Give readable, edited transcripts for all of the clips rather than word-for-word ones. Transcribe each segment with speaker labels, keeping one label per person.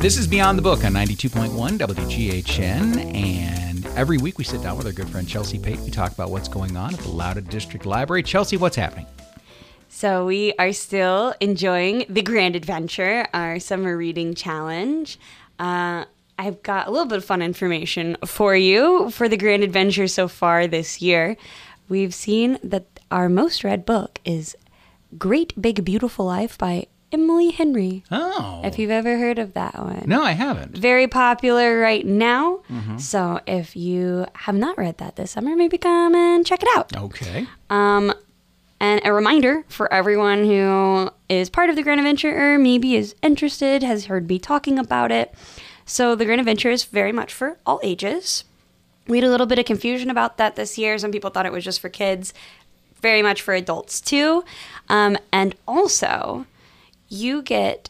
Speaker 1: This is Beyond the Book on 92.1 WGHN, and every week we sit down with our good friend Chelsea Pate. We talk about what's going on at the Loudoun District Library. Chelsea, what's happening?
Speaker 2: So we are still enjoying the Grand Adventure, our summer reading challenge. I've got a little bit of fun information for you for the Grand Adventure so far this year. We've seen that our most read book is Great Big Beautiful Life by Emily Henry.
Speaker 1: Oh.
Speaker 2: If you've ever heard of that one.
Speaker 1: No, I haven't.
Speaker 2: Very popular right now. Mm-hmm. So if you have not read that this summer, maybe come and check it out.
Speaker 1: Okay.
Speaker 2: And a reminder for everyone who is part of the Grand Adventure or maybe is interested, has heard me talking about it. So the Grand Adventure is very much for all ages. We had a little bit of confusion about that this year. Some people thought it was just for kids. Very much for adults too. And also, you get,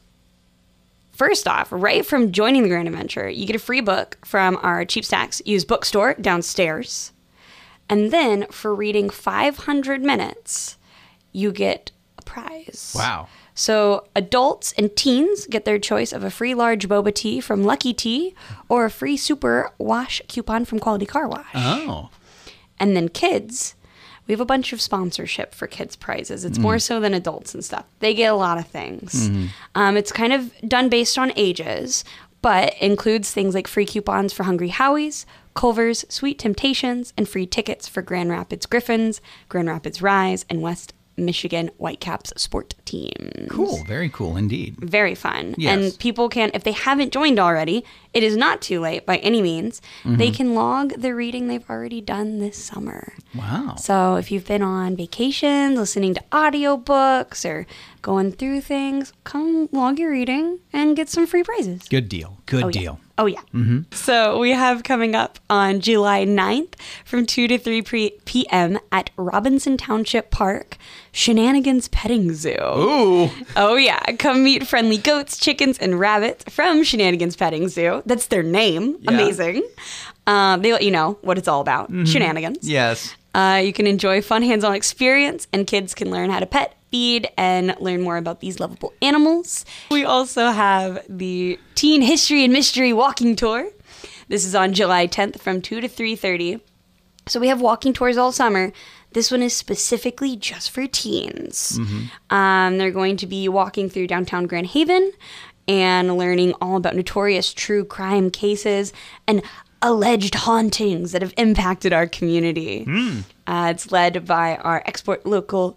Speaker 2: first off, right from joining the Grand Adventure, you get a free book from our Cheap Stacks used bookstore downstairs. And then for reading 500 minutes, you get a prize.
Speaker 1: Wow.
Speaker 2: So adults and teens get their choice of a free large boba tea from Lucky Tea or a free super wash coupon from Quality Car Wash.
Speaker 1: Oh.
Speaker 2: And then kids, we have a bunch of sponsorship for kids' prizes. It's more so than adults and stuff. They get a lot of things. Mm-hmm. It's kind of done based on ages, but includes things like free coupons for Hungry Howie's, Culver's, Sweet Temptations, and free tickets for Grand Rapids Griffins, Grand Rapids Rise, and West Michigan Whitecaps sport teams.
Speaker 1: Cool. Very cool indeed.
Speaker 2: Very fun.
Speaker 1: Yes.
Speaker 2: And people can, if they haven't joined already, it is not too late by any means. Mm-hmm. They can log the reading they've already done this summer.
Speaker 1: Wow.
Speaker 2: So if you've been on vacation, listening to audiobooks or going through things, come log your reading and get some free prizes.
Speaker 1: Good deal. Good deal.
Speaker 2: Yeah. Oh, yeah. Mm-hmm. So we have coming up on July 9th from 2 to 3 p.m. at Robinson Township Park, Shenanigans Petting Zoo.
Speaker 1: Ooh.
Speaker 2: Oh, yeah. Come meet friendly goats, chickens, and rabbits from Shenanigans Petting Zoo. That's their name. Yeah. Amazing. They let you know what it's all about. Mm-hmm. Shenanigans.
Speaker 1: Yes.
Speaker 2: You can enjoy fun hands-on experience, and kids can learn how to pet, feed, and learn more about these lovable animals. We also have the Teen History and Mystery Walking Tour. This is on July 10th from 2 to 3:30. So we have walking tours all summer. This one is specifically just for teens. Mm-hmm. They're going to be walking through downtown Grand Haven and learning all about notorious true crime cases and alleged hauntings that have impacted our community. It's led by our expert local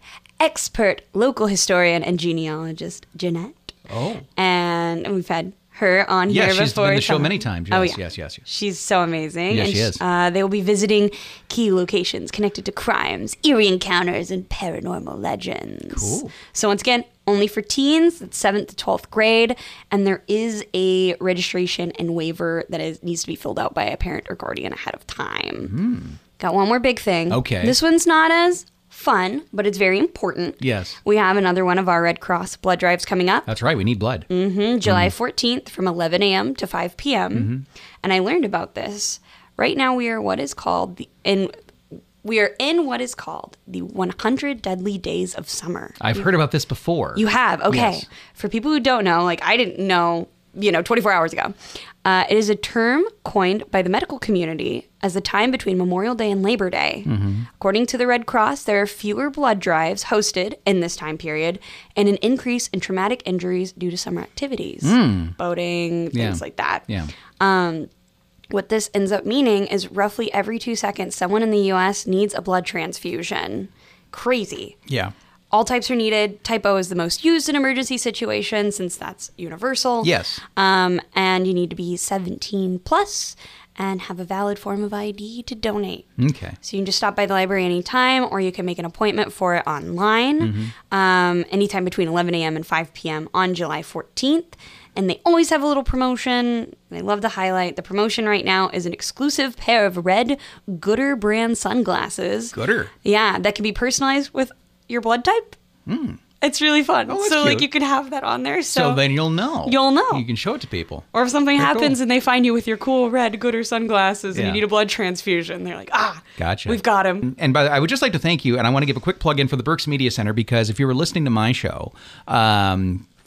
Speaker 2: historian and genealogist, Jeanette.
Speaker 1: Oh.
Speaker 2: And we've had her on here before.
Speaker 1: Yeah, she's been on the show many times. Yes,
Speaker 2: oh, yeah.
Speaker 1: yes.
Speaker 2: She's so amazing.
Speaker 1: Yes,
Speaker 2: and
Speaker 1: she is.
Speaker 2: They will be visiting key locations connected to crimes, eerie encounters, and paranormal legends.
Speaker 1: Cool.
Speaker 2: So once again, only for teens, it's 7th to 12th grade, and there is a registration and waiver that needs to be filled out by a parent or guardian ahead of time. Got one more big thing.
Speaker 1: Okay.
Speaker 2: This one's not as fun, but it's very important.
Speaker 1: Yes.
Speaker 2: We have another one of our Red Cross blood drives coming up.
Speaker 1: That's right. We need blood.
Speaker 2: July 14th from 11 a.m. to 5 p.m. And I learned about this. Right now we are in what is called the 100 Deadly Days of Summer.
Speaker 1: I've heard about this before.
Speaker 2: You have? Okay.
Speaker 1: Yes.
Speaker 2: For people who don't know, like I didn't know, 24 hours ago. It is a term coined by the medical community as the time between Memorial Day and Labor Day. According to the Red Cross, there are fewer blood drives hosted in this time period and an increase in traumatic injuries due to summer activities, boating, things like that.
Speaker 1: Yeah.
Speaker 2: What this ends up meaning is roughly every 2 seconds, someone in the U.S. needs a blood transfusion. Crazy.
Speaker 1: Yeah.
Speaker 2: All types are needed. Type O is the most used in emergency situations since that's universal.
Speaker 1: Yes.
Speaker 2: And you need to be 17 plus and have a valid form of ID to donate.
Speaker 1: Okay.
Speaker 2: So you can just stop by the library anytime, or you can make an appointment for it online anytime between 11 a.m. and 5 p.m. on July 14th. And they always have a little promotion. They love to highlight. The promotion right now is an exclusive pair of red Gooder brand sunglasses.
Speaker 1: Gooder?
Speaker 2: Yeah, that can be personalized with your blood type. It's really fun.
Speaker 1: Oh, that's
Speaker 2: so,
Speaker 1: cute.
Speaker 2: you can have that on there.
Speaker 1: So then you'll know.
Speaker 2: You'll know.
Speaker 1: You can show it to people.
Speaker 2: Or if something happens
Speaker 1: cool.
Speaker 2: and they find you with your cool red Gooder sunglasses and
Speaker 1: Yeah.
Speaker 2: you need a blood transfusion, they're like,
Speaker 1: Gotcha.
Speaker 2: we've got him.
Speaker 1: And by the way, I would just like to thank you, and I want to give a quick plug in for the Berks Media Center, because if you were listening to my show,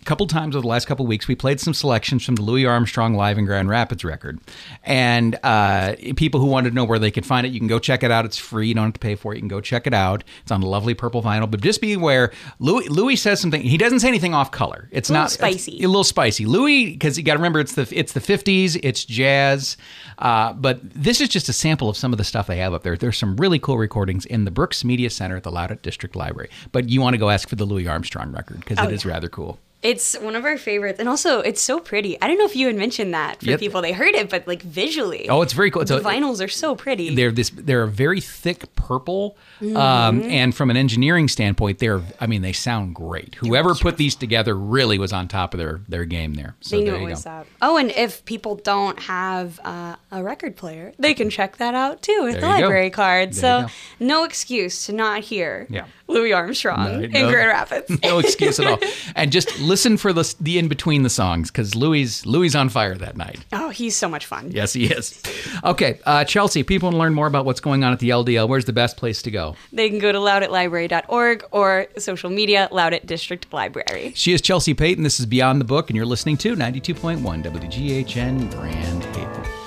Speaker 1: couple times over the last couple weeks, we played some selections from the Louis Armstrong Live in Grand Rapids record. And people who wanted to know where they could find it, you can go check it out. It's free. You don't have to pay for it. You can go check it out. It's on lovely purple vinyl. But just be aware, Louis says something. He doesn't say anything off color. It's not
Speaker 2: spicy.
Speaker 1: A little spicy. Louis, because you got to remember, it's the 50s. It's jazz. But this is just a sample of some of the stuff they have up there. There's some really cool recordings in the Brooks Media Center at the Loudoun District Library. But you want to go ask for the Louis Armstrong record because it is rather cool.
Speaker 2: It's one of our favorites. And also, it's so pretty. I don't know if you had mentioned that for people. They heard it, but like visually.
Speaker 1: Oh, it's very cool.
Speaker 2: The vinyls are so pretty.
Speaker 1: They're a very thick purple. And from an engineering standpoint, they sound great. Whoever put these together really was on top of their game there. So
Speaker 2: they knew it was up. Oh, and if people don't have a record player, they can check that out too with the library card. So no excuse to not hear Louis Armstrong in Grand Rapids.
Speaker 1: No excuse at all. And just listen for the in between the songs because Louis on fire that night.
Speaker 2: Oh, he's so much fun.
Speaker 1: Yes, he is. Okay, Chelsea, if people want to learn more about what's going on at the LDL, where's the best place to go?
Speaker 2: They can go to loudettlibrary.org or social media, Loudoun District Library.
Speaker 1: She is Chelsea Payton. This is Beyond the Book, and you're listening to 92.1 WGHN Grand Haven.